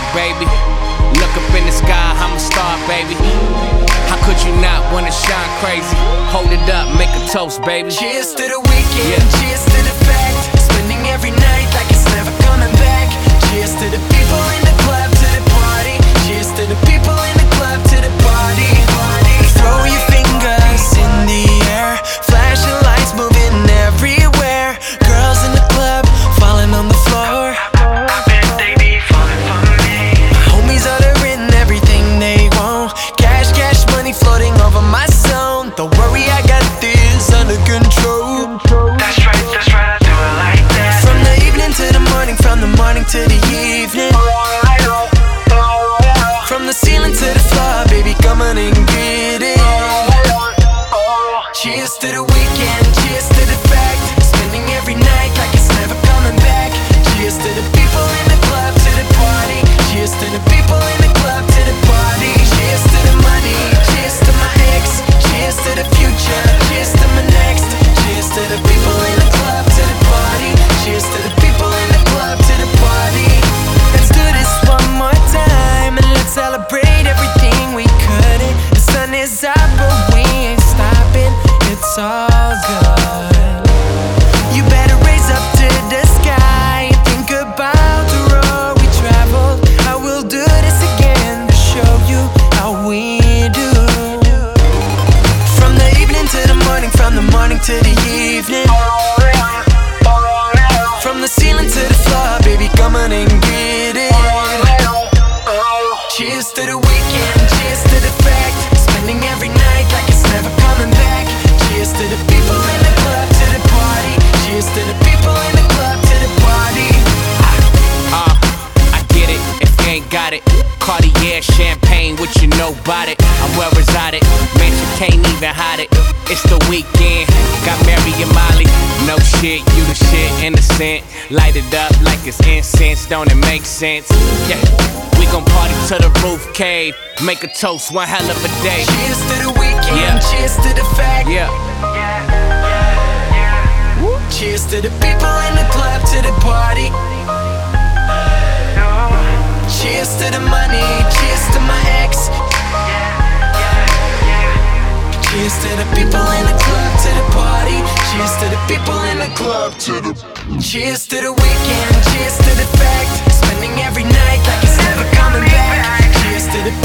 baby. Look up in the sky, I'm a star, baby. How could you not wanna shine crazy? Hold it up, make a toast, baby. Cheers to the weekend, cheers to the fact. Spending every night like it's never coming back. Cheers to the people in the club, to the party. Cheers to the people in the club, to the party. Throw your fingers in the air, flashing lights moving everywhere. Girls in the club, falling on the floor. I bet they be falling for me. Homies ordering everything they want. Cash, cash, money floating over my zone. Don't worry, I got this under control. That's right, I do it like that. From the evening to the morning, from the morning to the evening. From the ceiling to the floor, baby, come on and get it. Cheers to the weekend, cheers to the fact. Spending every night like it's never coming back. Cheers to the people in the club, to the party. Cheers to the people in the club, to the party. Cheers to the money, cheers to my ex. Cheers to the future, cheers to my next. Cheers to the people in the club, to the party. Cheers to the people in the club, to the party. Let's do this one more time, and let's celebrate everything we couldn't. The sun is up, but we ain't stopping. It's all good. You better raise up to the sky and think about the road we traveled. I will do this again to show you how we do. From the evening to the morning, from the morning to the evening. From the ceiling to the floor, baby, come on and get it. Cheers to the weekend, cheers to the fact. Spending every night like it's never coming back. Cheers to the people in the club, to the party. Cheers to the people in the club, to the party. I get it, if you ain't got it. Cartier, champagne, what you know about it? I'm well resided, man, you can't even hide it. It's the weekend, got Mary and Molly. No shit, you the shit, innocent. Light it up like it's incense, don't it make sense? Yeah, we gon' party to the roof cave. Make a toast, one hell of a day. Cheers to the weekend, Yeah. cheers to the fact. Yeah. Cheers to the people in the club, to the party. Cheers to the money, cheers to my ex. Cheers to the people in the club, to the party. Cheers to the people in the club, to the. Cheers to the weekend, cheers to the fact. Spending every night like it's never coming back. Cheers to the